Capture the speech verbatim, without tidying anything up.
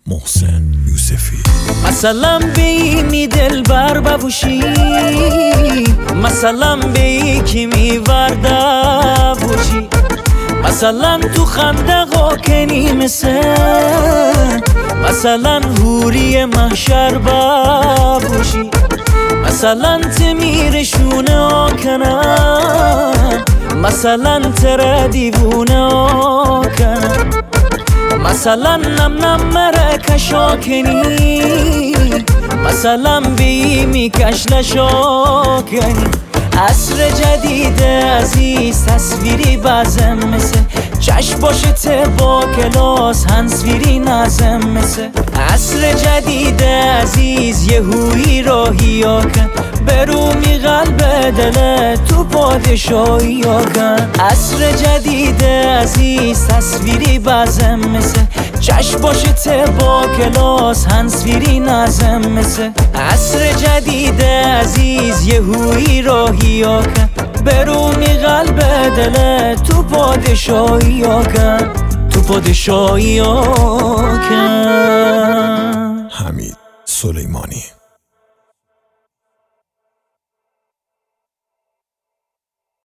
محسن یوسفی. مثلا بینی دل بر ببوشی، مثلا بی کی میورده بوشی، مثلا تو خندقا کنی مثل، مثلا هوری محشر ببوشی، مثلا تمیرشونه آکنن، مثلا تره دیوونه آکنن، مثلا نم نم مره کشاکنی، مثلا بیمی کشلشاکنی. عصر جدید عزیز تصویری بازم مثل، چشم باشه با کلاس هنسفیری نازم مثل. عصر جدید عزیز یه هویی راهی کن، برومی قلب دل تو پادشاهی کن. عصر جدید عزیز تصویری بازم مثل، چشم باشه با کلاس هنسفیری نازم مثل. عصر جدید عزیز یه هویی راهی کن، برومی قلب دل تو پادشاهی کن، تو پادشاهی کن. حمید سلیمانی.